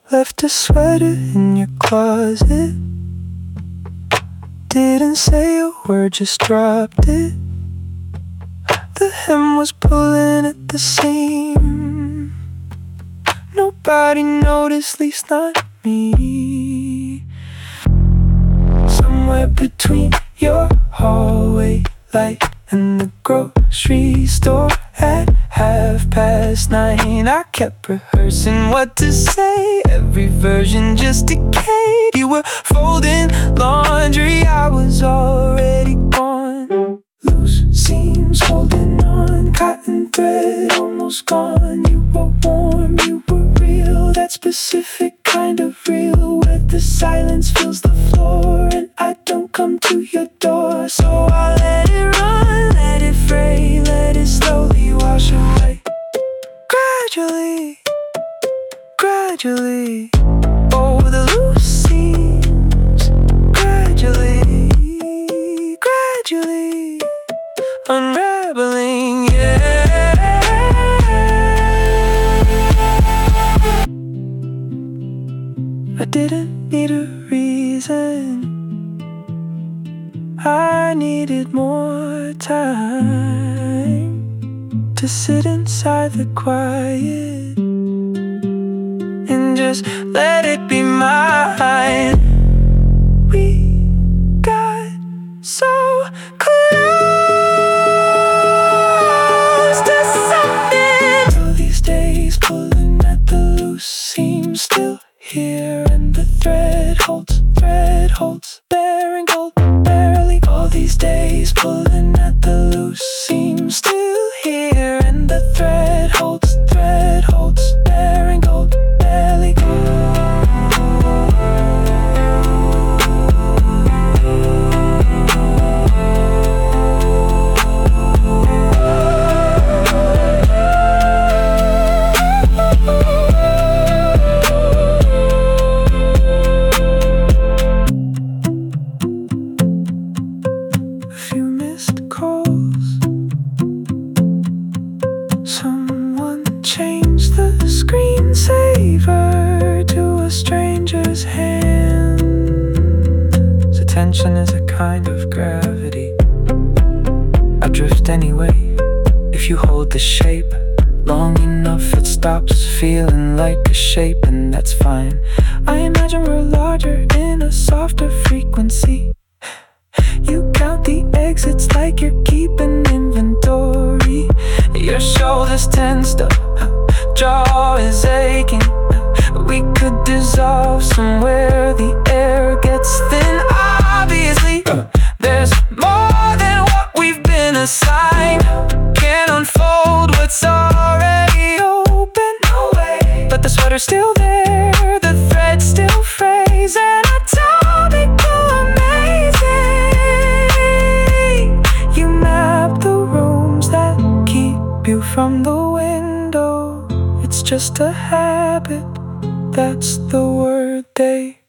Left a sweater in your closet. Didn't say a word, just dropped it. The hem was pulling at the seam. Nobody noticed, least not me. Somewhere between your hallway light and the grocery store at 9:30, I kept rehearsing what to say. Every version just decayed. You were folding laundry, I was already gone. Loose seams holding on, cotton thread almost gone. You were warm, you were real, that specific kind of real, where the silence fills the floor and I don't come to your door. So I let it run, let it fray, let it slowly wash away. Gradually, gradually, oh, the loose seams. Gradually, gradually unraveling, yeah. I didn't need a reason, I needed more time to sit inside the quiet and just let it be mine. We got so close to something. All these days pulling at the loose seams, still here, and the thread holds, bearing gold barely. All these days pulling at the loose seams, still here, and the thread holds, bearing gold barely. Someone changed the screensaver to a stranger's hand. Attention is a kind of gravity. I drift anyway. If you hold the shape long enough, it stops feeling like a shape, and that's fine. I imagine we're larger in a softer frequency. You count the exits like you're keeping inventory. Your shoulders tensed up, jaw is aching. We could dissolve somewhere the air gets thin. Obviously, there's more than what we've been assigned. Can't unfold what's already open. No way. But the sweater's still there, the thread still frays, and atomical amazing. You map the rooms that keep you from the window. It's just a habit, that's the word they